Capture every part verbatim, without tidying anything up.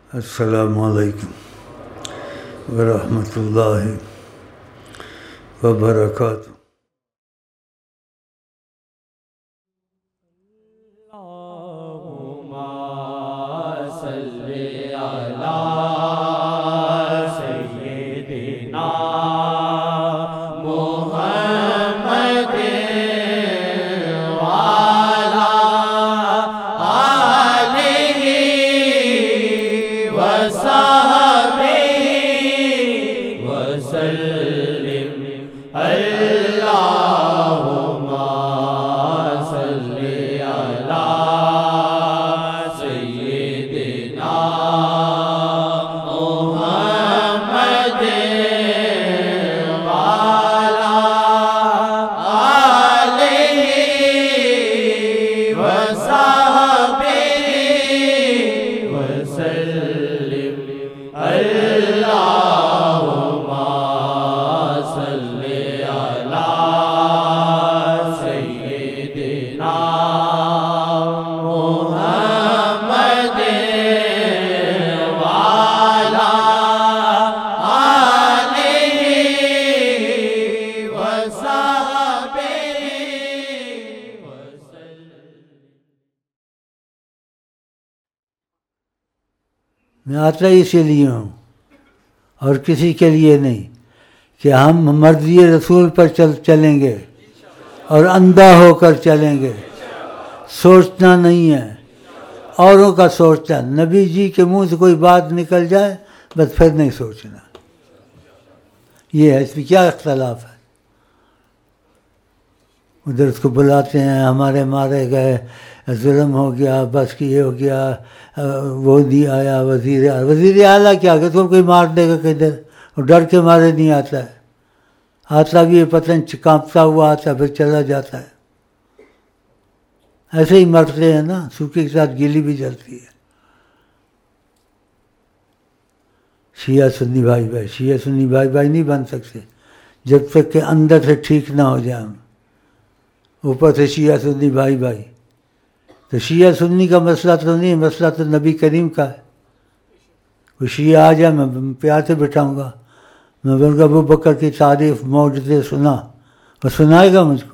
السلام علیکم ورحمۃ اللہ وبرکاتہ. میں آتا ہی اسی لیے ہوں اور کسی کے لیے نہیں کہ ہم مرضی رسول پر چل چلیں گے اور اندھا ہو کر چلیں گے. سوچنا نہیں ہے اوروں کا سوچنا. نبی جی کے منہ سے کوئی بات نکل جائے بس پھر نہیں سوچنا. یہ ہے، اس میں کیا اختلاف ہے؟ ادھر اس کو بلاتے ہیں، ہمارے مارے گئے، ظلم ہو گیا، بس کی یہ ہو گیا، وہ نہیں آیا وزیر وزیر اعلیٰ کیا کہ تم کوئی مار دے گا کدھر؟ اور ڈر کے مارے نہیں آتا ہے. آتا بھی پتن کانپتا ہوا آتا ہے، پھر چلا جاتا ہے. ایسے ہی مرتے ہیں نا، سوکھے کے ساتھ گیلی بھی جلتی ہے. شیعہ سنی بھائی بھائی شیعہ سنی بھائی بھائی نہیں بن سکتے جب تک کہ اندر سے ٹھیک نہ ہو جائیں. اوپر سے شیعہ سنی بھائی بھائی. تو شیعہ سنی کا مسئلہ تو نہیں، مسئلہ تو نبی کریم کا ہے. کوئی شیعہ آ جائے میں پیار سے بٹھاؤں گا، میں بولوں گا ابو بکر کی تعریف معجزے سنا، وہ سنائے گا مجھ کو.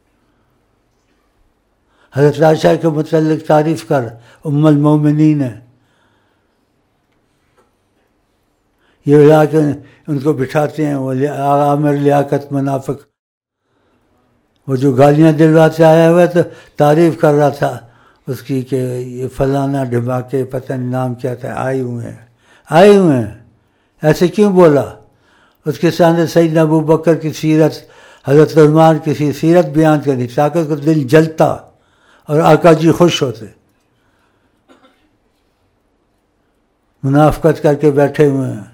حضرت عائشہ کے متعلق تعریف کر، ام المومنین ہے. یہ لا کے ان کو بٹھاتے ہیں، وہ عامر لیاقت منافق، وہ جو گالیاں دلواتے آیا ہوا تو تعریف کر رہا تھا اس کی کہ یہ فلانا ڈھماکے پتہ نہیں نام کیا تھا، آئے ہوئے ہیں آئے ہوئے ہیں. ایسے کیوں بولا؟ اس کے سامنے سیدنا ابو بکر کی سیرت، حضرت عثمان کی سیرت بیان کرنی تاکہ اس کو دل جلتا اور آقا جی خوش ہوتے. منافقت کر کے بیٹھے ہوئے ہیں.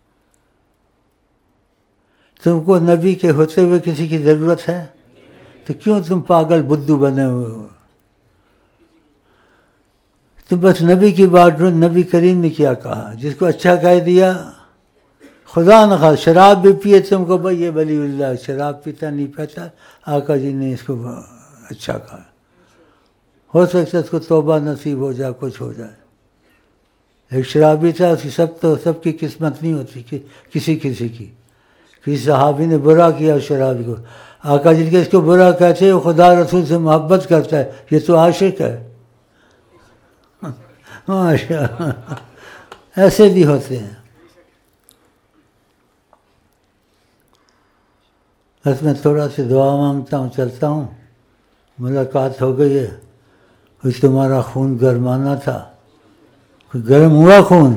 تم کو نبی کے ہوتے ہوئے کسی کی ضرورت ہے تو کیوں تم پاگل بدھو بنے ہوئے ہو؟ تم بس نبی کی بات ڈھونڈ. نبی کریم نے کیا کہا؟ جس کو اچھا کہہ دیا، خدا نہ خواہ شراب بھی پیے تم کو بھائی یہ ولی اللہ شراب پیتا نہیں پیتا، آقا جی نے اس کو اچھا کہا. ہو سکتا ہے اس کو توبہ نصیب ہو جائے، کچھ ہو جائے. ایک شرابی تھا، اس کی سب تو سب کی قسمت نہیں ہوتی کہ کسی کسی کی. کسی صحابی نے برا کیا شرابی کو، آقا جی کے اس کو برا کہتے ہیں، وہ خدا رسول سے محبت کرتا ہے، یہ تو عاشق ہے. ماشاء اللہ، ایسے بھی ہوتے ہیں. بس میں تھوڑا سی دعا مانگتا ہوں، چلتا ہوں. ملاقات ہو گئی ہے. کچھ تمہارا خون گرمانا تھا، کچھ گرم ہوا خون؟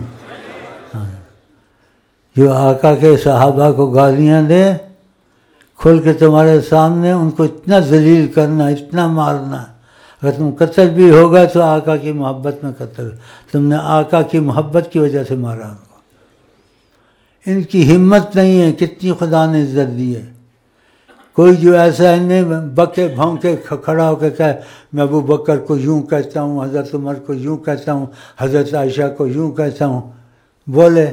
جو آقا کے صحابہ کو گالیاں دے کھل کے تمہارے سامنے، ان کو اتنا ذلیل کرنا، اتنا مارنا. اگر تم قتل بھی ہوگا تو آقا کی محبت میں قتل. تم نے آقا کی محبت کی وجہ سے مارا ان کو. ان کی ہمت نہیں ہے، کتنی خدا نے عزت دی ہے. کوئی جو ایسا ہے نہیں بکے بھونکے کھڑا ہو کے کہے میں ابو بکر کو یوں کہتا ہوں، حضرت عمر کو یوں کہتا ہوں، حضرت عائشہ کو یوں کہتا ہوں. بولے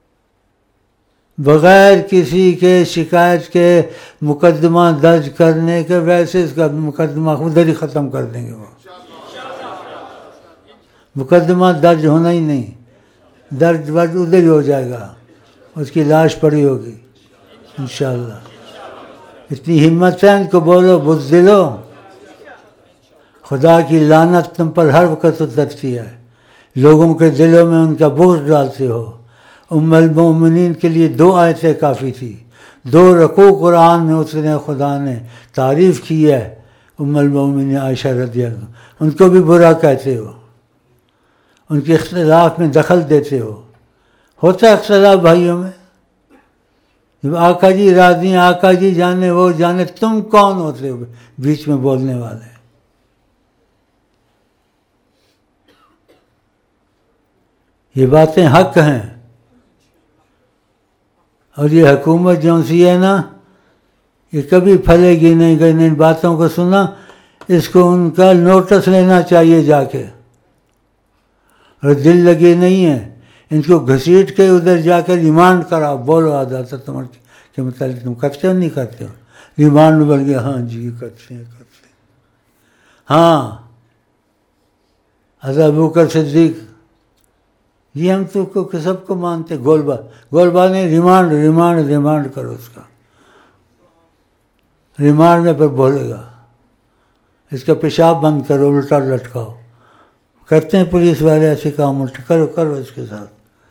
بغیر کسی کے شکایت کے مقدمہ درج کرنے کے، ویسے اس کا مقدمہ ادھر ہی ختم کر دیں گے. وہ مقدمہ درج ہونا ہی نہیں. درد ورد ادھر ہی ہو جائے گا، اس کی لاش پڑی ہوگی انشاءاللہ۔ اتنی ہمت ہے ان کو بولو بزدلو، خدا کی لعنت تم پر ہر وقت اترتی ہے، لوگوں کے دلوں میں ان کا بغض ڈالتے ہو۔ ام المومنین کے لیے دو آیتیں کافی تھی، دو رکوع قرآن میں اتنے خدا نے تعریف کی ہے ام المومنین عائشہ رضی اللہ عنہ، ان کو بھی برا کہتے ہو، ان کے اختلاف میں دخل دیتے ہو۔ ہوتا ہے اختلاف بھائیوں میں، جب آقا جی راضی ہیں، آقا جی جانے وہ جانے، تم کون ہوتے ہو بیچ میں بولنے والے؟ یہ باتیں حق ہیں، اور یہ حکومت جو سی ہے نا، یہ کبھی پھلے گی نہیں گئی نہیں۔ ان باتوں کو سنا، اس کو ان کا نوٹس لینا چاہیے جا کے، اور دل لگے نہیں ہے ان کو گھسیٹ کے ادھر جا کے ریمانڈ کراؤ، بولو آدھا تمہارے کے متعلق تم کرتے ہو نہیں کرتے ہو، ریمانڈ بول گیا ہاں جی کرتے ہیں کرتے ہیں۔ ہاں حضرت ابوبکر صدیق، یہ ہم تو کو سب کو مانتے، گولبا گولبا نے ریمانڈ ریمانڈ ریمانڈ کرو، اس کا ریمانڈ میں پھر بولے گا، اس کا پیشاب بند کرو، الٹا لٹکاؤ۔ کرتے ہیں پولیس والے ایسے کام، الٹا کرو کرو اس کے ساتھ،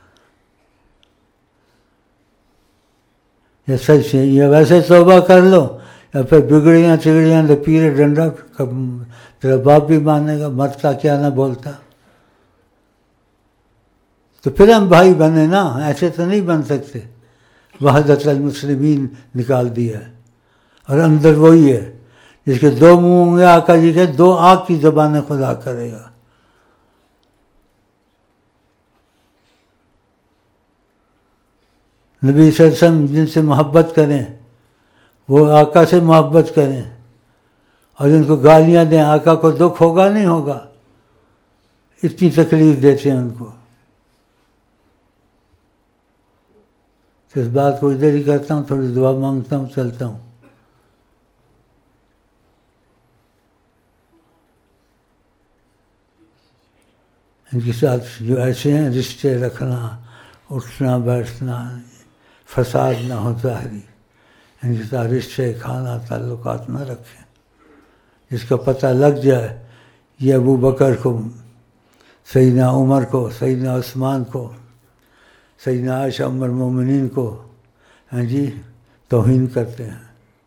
یا سچ ہے یا ویسے توبہ کر لو، یا پھر بگڑیاں چگڑیاں تو پیرے ڈنڈا، تیرا باپ بھی مانے گا، مرتا کیا نہ بولتا۔ تو پھر ہم بھائی بنے نا، ایسے تو نہیں بن سکتے۔ وحدت المسلمین نکال دیا ہے، اور اندر وہی ہے جس کے دو منہ ہوں گے، آقا جی کے دو آنکھ کی زبانیں خدا کرے گا۔ نبی صلی اللہ علیہ وسلم جن سے محبت کریں وہ آقا سے محبت کریں، اور جن کو گالیاں دیں آقا کو دکھ ہوگا نہیں ہوگا؟ اتنی تکلیف دیتے ہیں ان کو۔ اس بات کو ادھر ہی کرتا ہوں، تھوڑی دعا مانگتا ہوں، چلتا ہوں۔ ان کے ساتھ جو ایسے ہیں رشتے رکھنا، اٹھنا بیٹھنا، فساد نہ ہو ظاہری، ان کے ساتھ رشتے کھانا تعلقات نہ رکھیں۔ جس کا پتہ لگ جائے یہ ابو بکر کو، سیدنا عمر کو، سیدنا عثمان کو، سیدنا عائشہ ام المومنین کو ہاں جی توہین کرتے ہیں،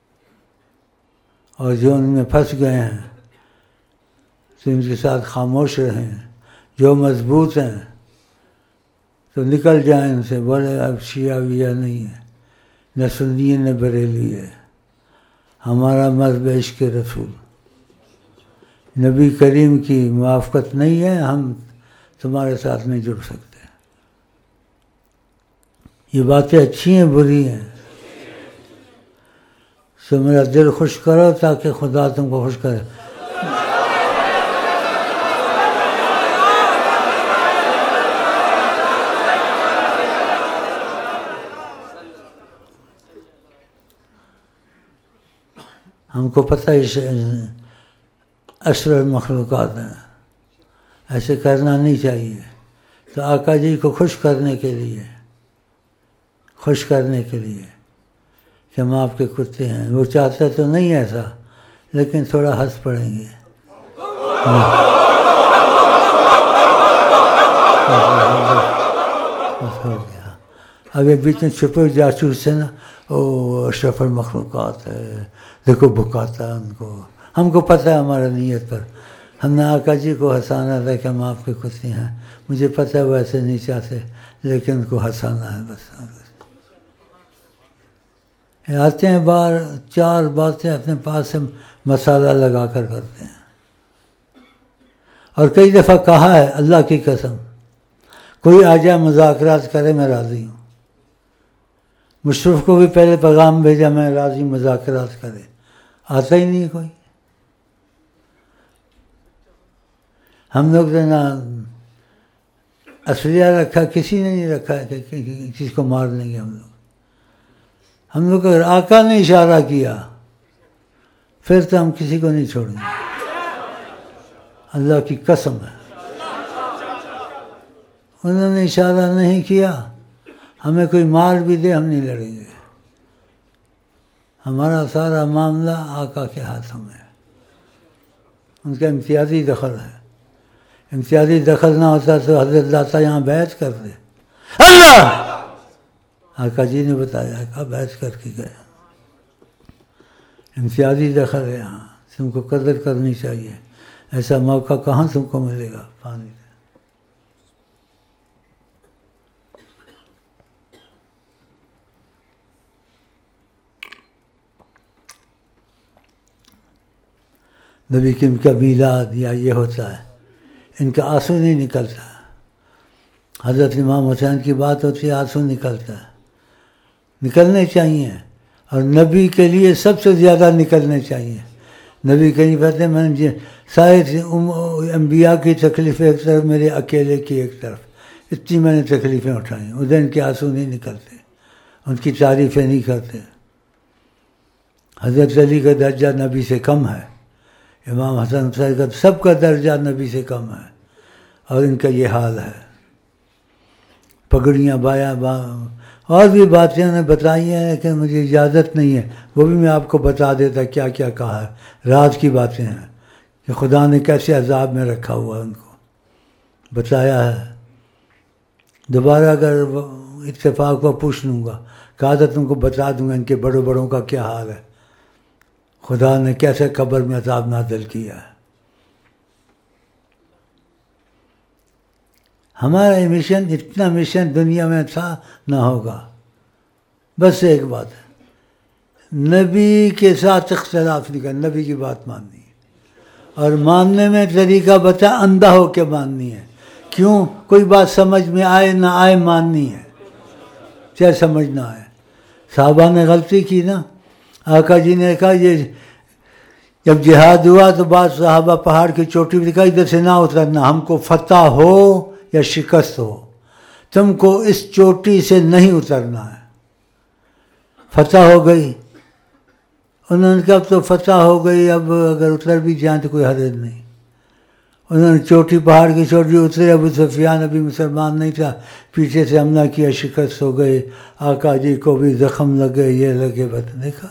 اور جو ان میں پھنس گئے ہیں تو ان کے ساتھ خاموش رہیں، جو مضبوط ہیں تو نکل جائیں ان سے، بولے اب شیعہ ویہ نہیں ہے، نہ سنی ہے نہ بریلی ہے، ہمارا مذہب عشق رسول، نبی کریم کی موافقت نہیں ہے، ہم تمہارے ساتھ نہیں جڑ سکتے۔ یہ باتیں اچھی ہیں بری ہیں؟ سو میرا دل خوش کرو تاکہ خدا تم کو خوش کرے۔ ہم کو پتہ ہے اشرف مخلوقات ہیں، ایسے کرنا نہیں چاہیے، تو آقا جی کو خوش کرنے کے لیے، خوش کرنے کے لیے کہ ہم آپ کے کتے ہیں، وہ چاہتے تو نہیں ایسا، لیکن تھوڑا ہنس پڑیں گے۔ اب یہ بیچ میں چھپے جاسوس سے نا، او اشرف المخلوقات ہے، دیکھو بھکاتا ہے ان کو، ہم کو پتہ ہے ہمارا نیت پر، ہم نے آقا جی کو ہنسانا تھا کہ ہم آپ کے کتے ہیں، مجھے پتہ ہے وہ ایسے نہیں چاہتے، لیکن ان کو ہنسانا ہے بس۔ آتے ہیں بار چار باتیں اپنے پاس سے مسالہ لگا کر کرتے ہیں، اور کئی دفعہ کہا ہے اللہ کی قسم، کوئی آ جائے مذاکرات کرے میں راضی ہوں۔ مشرف کو بھی پہلے پیغام بھیجا میں راضی مذاکرات کرے، آتا ہی نہیں کوئی۔ ہم لوگ نے نا اسلحہ رکھا، کسی نے نہیں رکھا ہے کہ کسی کو مار لیں گے ہم لوگ۔ ہم لوگ اگر آقا نے اشارہ کیا پھر تو ہم کسی کو نہیں چھوڑیں گے، اللہ کی قسم ہے۔ انہوں نے اشارہ نہیں کیا ہمیں کوئی مار بھی دے ہم نہیں لڑیں گے، ہمارا سارا معاملہ آقا کے ہاتھوں میں ہے، ان کا امتیازی دخل ہے، امتیازی دخل نہ ہوتا تو حضرت داتا یہاں بیعت کر دے، اللہ آقا جی نے بتایا کہا بیعت کر کے گئے، امتیازی دخل ہے یہاں، تم کو قدر کرنی چاہیے، ایسا موقع کہاں تم کو ملے گا پانی سے۔ نبی کی ان کا میلاد یا یہ ہوتا ہے، ان کا آنسو نہیں نکلتا، حضرت امام حسین کی بات ہوتی ہے آنسو نکلتا ہے، نکلنے چاہیے، اور نبی کے لیے سب سے زیادہ نکلنے چاہیے۔ نبی کہیں کہتے ہیں میں نے سارے انبیاء کی تکلیفیں ایک طرف، میرے اکیلے کی ایک طرف، اتنی میں نے تکلیفیں اٹھائیں، ادھر ان کے آنسو نہیں نکلتے، ان کی تعریفیں نہیں کرتے۔ حضرت علی کا درجہ نبی سے کم ہے، امام حسن حسین کا سب کا درجہ نبی سے کم ہے، اور ان کا یہ حال ہے۔ پگڑیاں بایا با اور بھی باتیں انہیں بتائی ہیں لیکن مجھے اجازت نہیں ہے، وہ بھی میں آپ کو بتا دیتا کیا کیا کہا ہے، راز کی باتیں ہیں کہ خدا نے کیسے عذاب میں رکھا ہوا ان کو بتایا ہے۔ دوبارہ اگر اتفاق کو پوچھ لوں گا، کہا تھا تم کو بتا دوں گا ان کے بڑوں بڑوں کا کیا حال ہے، خدا نے کیسے قبر میں عذاب نازل کیا ہے۔ ہمارا مشن اتنا مشن دنیا میں تھا نہ ہوگا، بس ایک بات ہے، نبی کے ساتھ اختلاف نہیں کرنا، نبی کی بات ماننی ہے، اور ماننے میں طریقہ بتا اندھا ہو کے ماننی ہے، کیوں؟ کوئی بات سمجھ میں آئے نہ آئے ماننی ہے، چاہے سمجھ نہ آئے۔ صحابہ نے غلطی کی نا، آقا جی نے کہا یہ جب جہاد ہوا تو بعض صحابہ پہاڑ کی چوٹی پہ کہا ادھر سے نہ اترنا، ہم کو فتح ہو یا شکست ہو تم کو اس چوٹی سے نہیں اترنا ہے۔ فتح ہو گئی، انہوں نے کہا اب تو فتح ہو گئی، اب اگر اتر بھی جائیں تو کوئی حرج نہیں۔ انہوں نے چوٹی پہاڑ کی چوٹی اترے، ابو سفیان ابھی مسلمان نہیں تھا، پیچھے سے حملہ کیا، شکست ہو گئے، آقا جی کو بھی زخم لگے، یہ لگے، بت دیکھا۔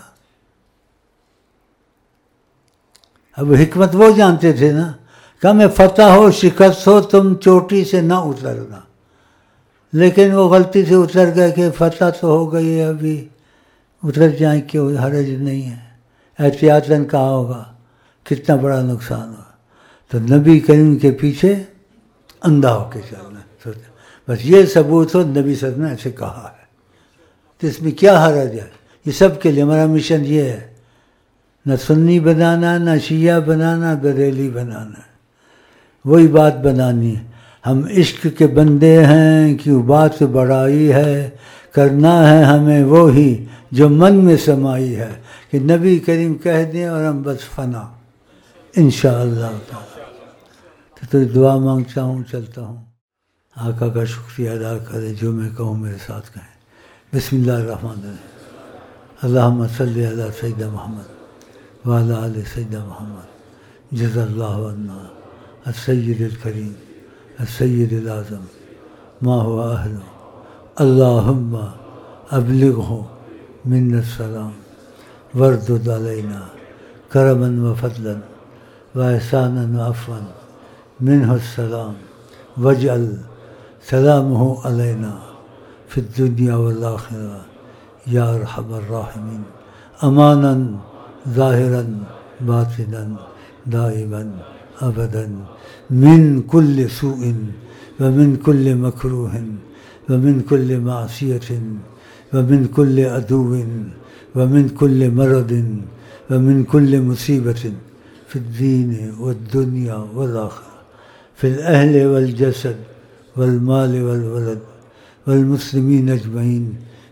اب حکمت وہ جانتے تھے نا، کہ میں فتح ہو شکست ہو تم چوٹی سے نہ اترنا، لیکن وہ غلطی سے اتر گئے کہ فتح تو ہو گئی ہے، ابھی اتر جائیں کیوں، حرج نہیں ہے، احتیاطاً کہا ہوگا، کتنا بڑا نقصان ہوا۔ تو نبی کریم کے پیچھے اندھا ہو کے چلنا، بس یہ ثبوت ہو نبی صلی اللہ علیہ وسلم نے ایسے کہا ہے، تو اس میں کیا حرج ہے؟ یہ سب کے لیے ہمارا مشن یہ ہے، نہ سنی بنانا، نہ شیعہ بنانا، بریلی بنانا، وہی بات بنانی ہے۔ ہم عشق کے بندے ہیں، کیوں بات بڑائی ہے، کرنا ہے ہمیں وہی جو من میں سمائی ہے، کہ نبی کریم کہہ دیں اور ہم بس فنا انشاءاللہ تعالی۔ تو تو دعا مانگتا ہوں، چلتا ہوں، آقا کا شکریہ ادا کرے، جو میں کہوں میرے ساتھ کہیں۔ بسم اللہ الرحمن الرحیم، اللہم صلی علی سیدنا محمد وعلی آل سیدنا محمد، جزا اللہ عنا السید الکریم السید الاعظم ما هو اہلہ، اللہم ابلغہ منا السلام واردد علینا کرما وفضلا واحسانا وعفوا منہ السلام واجعل سلامہ علینا فی الدنیا والآخرہ یا ارحم الراحمین، امانا ظاہرا باطنا دائما ابدا من کل سوء ومن کل مکروہ ومن کل معصیۃ ومن کل عدو ومن کل مرض ومن کل مصیبت فی الدین والدنیا والآخرہ، فی الاہل والجسد والمال والولد والمسلمین اجمعین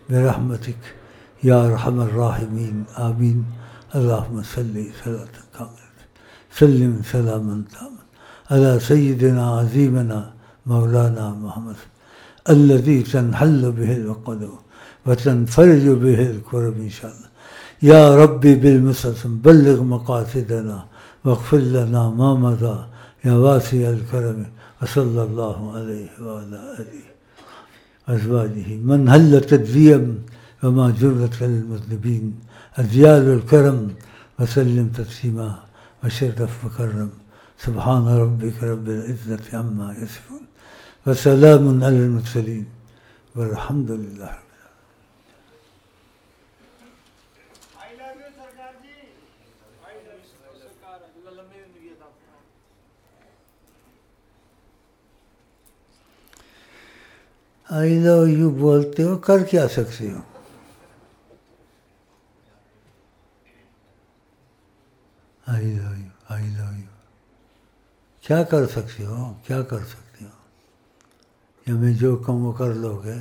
برحمتک یا ارحم الراحمین، آمین۔ اللہم صلی صلاۃ کاملۃ سلم سلاما تاما علی سیدنا عظیمنا مولانا محمد الذی تنحل بہ العقد وتنفرج بہ الکرب انشاءاللہ۔ یا ربی بالمسلسل بلغ مقاصدنا واغفر لنا ما مضى یا واسع الکرم وصلی اللہ علیہ وعلی آلہ ازواجہ من حل تدویم وما جرت للمذنبین ازیال الکرم وسلم تسلیما وشرف مکرم سبحان ربک رب العزت عما یصفون وسلام علی المرسلین والحمد للہ. آئی لو یو بولتے ہو، کر کیا سکتے ہو؟ آئی love you I love you کیا کر سکتے ہو؟ کیا کر سکتے ہو؟ یا میں جو کم وہ کر لو گے؟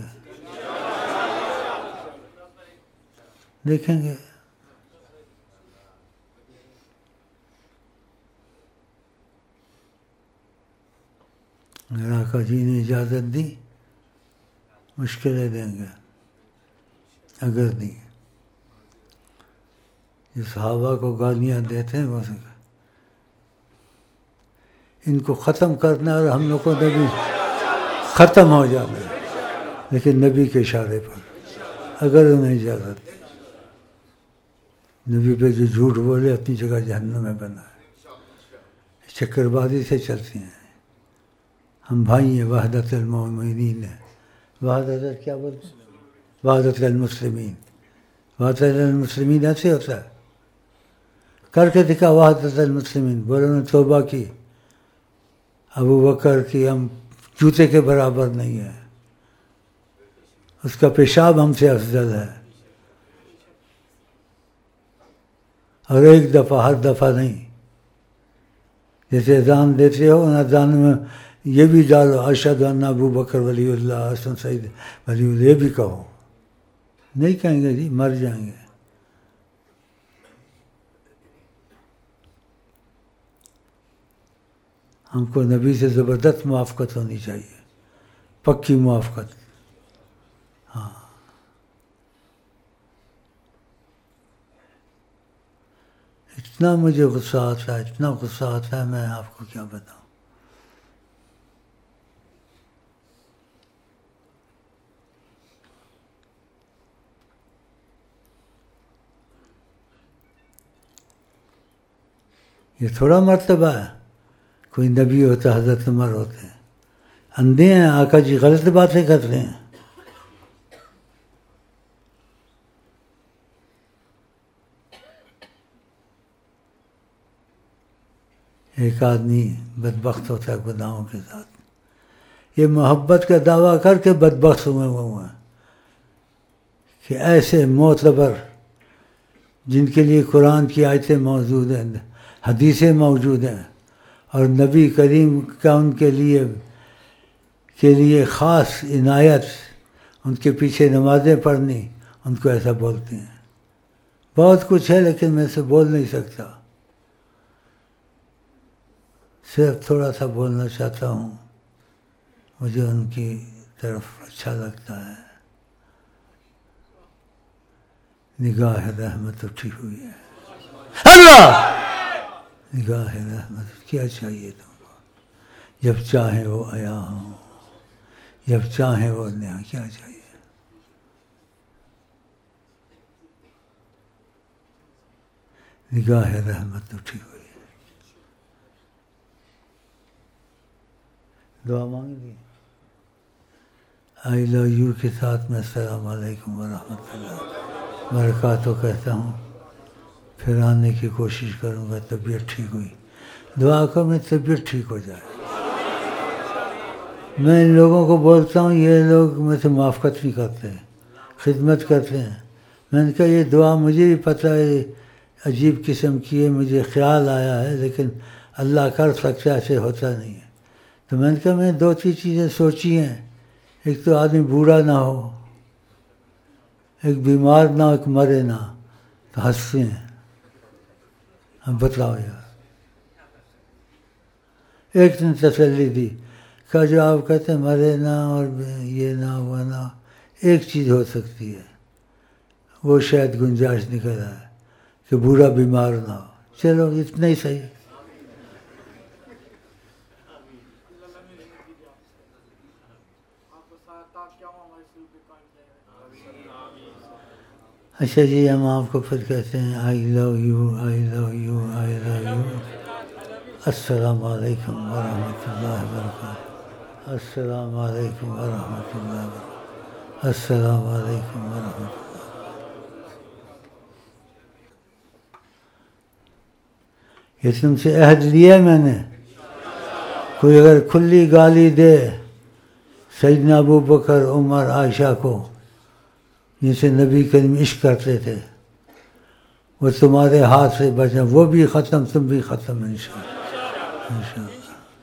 دیکھیں گے. میرا آقا جی نے اجازت دی، مشکلیں دیں گے اگر نہیں. جو صحابہ کو گالیاں دیتے ہیں بس ان کو ختم کرنا اور ہم لوگ کو نبی ختم ہو جانا ہے، لیکن نبی کے اشارے پر اگر انہیں اجازت دی. نبی پہ جو جھوٹ بولے اپنی جگہ جہنم میں بنا ہے، چکر بازی سے چلتی ہیں. ہم بھائی ہیں، وحدت المؤمنین ہیں. وحدت کیا بولتے ہیں؟ وحدت المسلمین. وحدت المسلمین ایسے ہوتا ہے. کر کے دکھا وحدت المسلمین. بولو نے توبہ کی، ابو بکر کی ہم جوتے کے برابر نہیں ہیں، اس کا پیشاب ہم سے افضل ہے. اور ایک دفعہ، ہر دفعہ نہیں. جیسے اذان دیتے ہو ان اذان میں یہ بھی ڈالو اشہد ان ابو بکر ولی اللہ حسن سعید ولی اللہ، یہ بھی کہو. نہیں کہیں گے جی، مر جائیں گے. ہم کو نبی سے زبردست موافقت ہونی چاہیے، پکی موافقت. ہاں اتنا مجھے غصہ آتا ہے، اتنا غصہ آتا ہے، میں آپ کو کیا بتاؤں. یہ تھوڑا مرتبہ ہے کوئی نبی ہوتا، حضرت عمر ہوتے ہیں، اندھے ہیں. آقا جی غلط باتیں کرتے ہیں. ایک آدمی بدبخت ہوتا ہے گناہوں کے ساتھ، یہ محبت کا دعویٰ کر کے بدبخت ہوئے ہوئے ہیں کہ ایسے معتبر جن کے لیے قرآن کی آیتیں موجود ہیں، حدیثیں موجود ہیں، اور نبی کریم کا ان کے لیے کے لیے خاص عنایت، ان کے پیچھے نمازیں پڑھنی، ان کو ایسا بولتے ہیں. بہت کچھ ہے لیکن میں اسے بول نہیں سکتا. صرف تھوڑا سا بولنا چاہتا ہوں، مجھے ان کی طرف اچھا لگتا ہے. نگاہ رحمت اٹھی ہوئی ہے. اللہ نگاہ رحمت. کیا چاہیے تم کو؟ جب چاہیں وہ آیا ہوں، جب چاہیں وہ نیا. کیا چاہیے؟ نگاہ رحمت اٹھی ہوئی ہے. دعا مانگ لی. آئی لو یو کے ساتھ میں السلام علیکم ورحمۃ اللہ وبرکاتہ کہتا ہوں. پھر آنے کی کوشش کروں گا. طبیعت ٹھیک ہوئی، دعا کرو میری طبیعت ٹھیک ہو جائے. میں ان لوگوں کو بولتا ہوں، یہ لوگ مجھ سے موافقت نہیں کرتے، خدمت کرتے ہیں. میں نے کہا یہ دعا مجھے بھی پتہ ہے عجیب قسم کی ہے، مجھے خیال آیا ہے، لیکن اللہ کر سکتا ہے، ایسے ہوتا نہیں ہے. تو میں نے کہا میں نے دو تین چیزیں سوچی ہیں. ایک تو آدمی بوڑھا نہ ہو، ایک بیمار نہ ہو، ایک مرے نہ. تو ہنستے ہیں. اب بتاؤ یار. ایک نے تسلی دی، کہا جو آپ کہتے ہیں مرے نہ اور یہ نہ وہ نہ، ایک چیز ہو سکتی ہے، وہ شاید گنجائش نکل آئے کہ بوڑھا بیمار نہ ہو. چلو اتنا ہی صحیح. اچھا جی، ہم آپ کو پھر کہتے ہیں I love you, I love you, I love you. السلام علیکم ورحمۃ اللہ وبرکاتہ. السلام علیکم ورحمۃ اللہ وبرکاتہ. السلام علیکم ورحمۃ اللہ. یہ تم سے عہد لیا میں نے، کوئی اگر کھلی گالی دے سیدنا ابو بکر، عمر، عائشہ کو جن سے نبی کریم عشق کرتے تھے، وہ تمہارے ہاتھ سے بچیں، وہ بھی ختم، تم بھی ختم انشاءاللہ انشاءاللہ.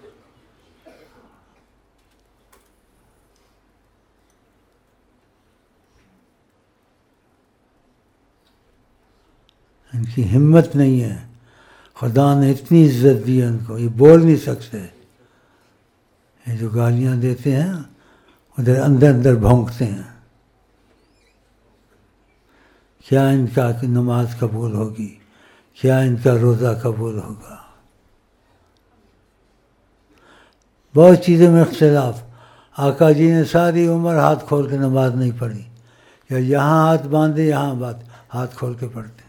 ان کی ہمت نہیں ہے، خدا نے اتنی عزت دی ان کو، یہ بول نہیں سکتے. یہ جو گالیاں دیتے ہیں ادھر اندر اندر بھونکتے ہیں. کیا ان کا نماز قبول ہوگی، کیا ان کا روزہ قبول ہوگا. بہت چیزوں میں اختلاف. آقا جی نے ساری عمر ہاتھ کھول کے نماز نہیں پڑھی، یا یہاں ہاتھ باندھے یہاں بات ہاتھ کھول کے پڑھتے.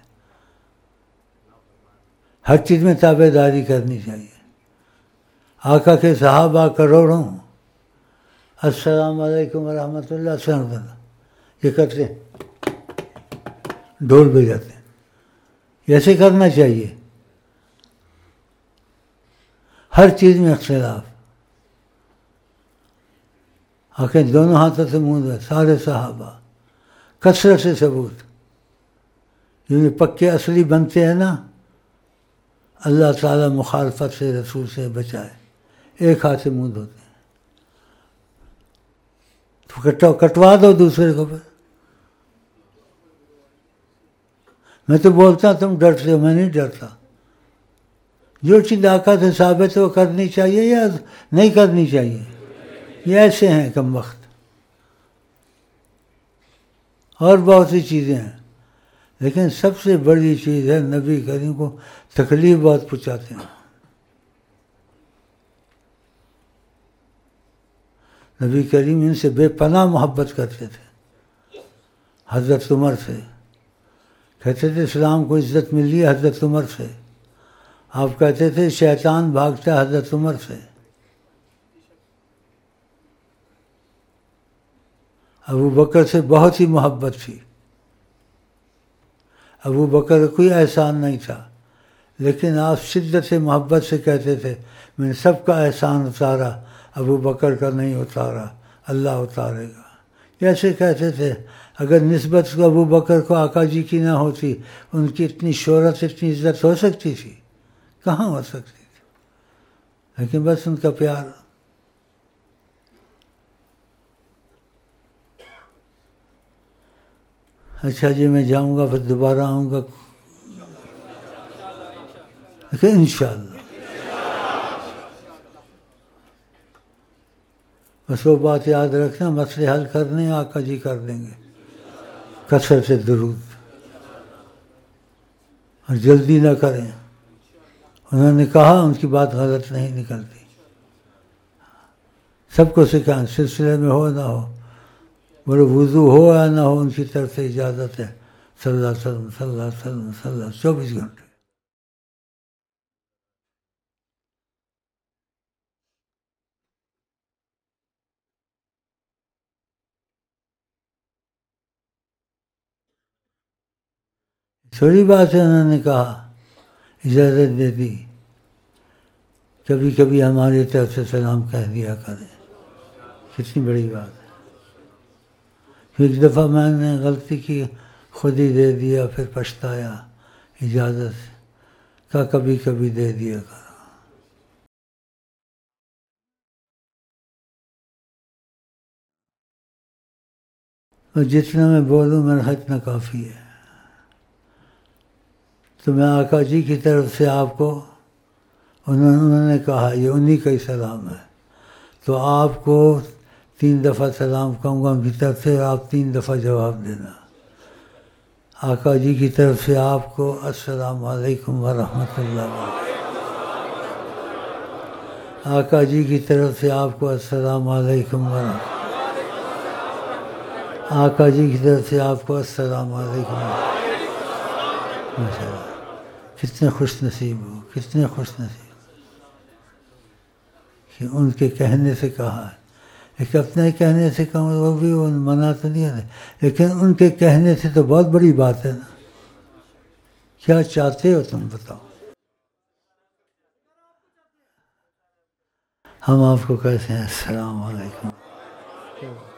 ہر چیز میں تابع داری کرنی چاہیے. آقا کے صحابہ کروڑوں، السلام علیکم ورحمۃ اللہ السلام علیکم یہ کرتے ہیں، ڈھول بجاتے ہیں. ایسے کرنا چاہیے. ہر چیز میں اختلاف. آنکھیں دونوں ہاتھوں سے منہ دھوئے سارے صحابہ، کثرت سے ثبوت. یہ پکے اصلی بنتے ہیں نا، اللہ تعالیٰ مخالفت سے رسول سے بچائے. ایک ہاتھ سے منہ دھوتے ہیں. تو کٹو کٹوا دو دوسرے کو. پھر میں تو بولتا ہوں تم ڈرتے ہو، میں نہیں ڈرتا. جو چیز آقا سے ثابت ہے وہ کرنی چاہیے یا نہیں کرنی چاہیے. یہ ایسے ہیں کم وقت. اور بہت سی چیزیں ہیں، لیکن سب سے بڑی چیز ہے نبی کریم کو تکلیف بہت پہنچاتے ہیں. نبی کریم ان سے بے پناہ محبت کرتے تھے. حضرت عمر سے کہتے تھے اسلام کو عزت ملی ہے حضرت عمر سے. آپ کہتے تھے شیطان بھاگتا ہے حضرت عمر سے. ابو بکر سے بہت ہی محبت تھی. ابو بکر کا کوئی احسان نہیں تھا، لیکن آپ شدت سے محبت سے کہتے تھے میں نے سب کا احسان اتارا، ابو بکر کا نہیں اتارا، اللہ اتارے گا. ایسے کہتے تھے. اگر نسبت کو ابو بکر کو آقا جی کی نہ ہوتی، ان کی اتنی شہرت اتنی عزت ہو سکتی تھی؟ کہاں ہو سکتی تھی. لیکن بس ان کا پیار. اچھا جی میں جاؤں گا، پھر دوبارہ آؤں گا انشاءاللہ. بس وہ بات یاد رکھنا، مسئلے حل کرنے آقا جی کر دیں گے. کثرت سے درود اور جلدی نہ کریں. انہوں نے کہا ان کی بات غلط نہیں نکلتی. سب کو سکھائیں، سلسلے میں ہو نہ ہو، بولے وضو ہو یا نہ ہو، ان کی طرف سے اجازت ہے. صلی اللہ علیہ وسلم صلی اللہ علیہ وسلم صلی اللہ چوبیس گھنٹے. تھوڑی بات ہے، انہوں نے کہا اجازت دے دی. کبھی کبھی ہماری طرف سے سلام کہہ دیا کریں، کتنی بڑی بات ہے. ایک دفعہ میں نے غلطی کی، خود ہی دے دیا، پھر پچھتایا. اجازت کا کبھی کبھی دے دیا کرو. اور جتنا میں بولوں میرا اتنا کافی ہے. تو میں آقا جی کی طرف سے آپ کو انہوں نے کہا یہ انہی کا ہی سلام ہے، تو آپ کو تین دفعہ سلام کہوں گا ان کی طرف سے، آپ تین دفعہ جواب دینا. آقا جی کی طرف سے آپ کو السلام علیکم ورحمۃ اللہ وبرکاتہ. آقا جی کی طرف سے آپ کو السلام علیکم ورحمۃ اللہ. آقا جی کی طرف سے آپ کو السلام علیکم. ماشاء اللہ کتنے خوش نصیب ہو، کتنے خوش نصیب کہ ان کے کہنے سے کہا ہے. ایک اپنے کہنے سے کہا وہ بھی وہ منع تو نہیں ہے، لیکن ان کے کہنے سے تو بہت بڑی بات ہے نا. کیا چاہتے ہو تم بتاؤ؟ ہم آپ کو کہتے ہیں السلام علیکم.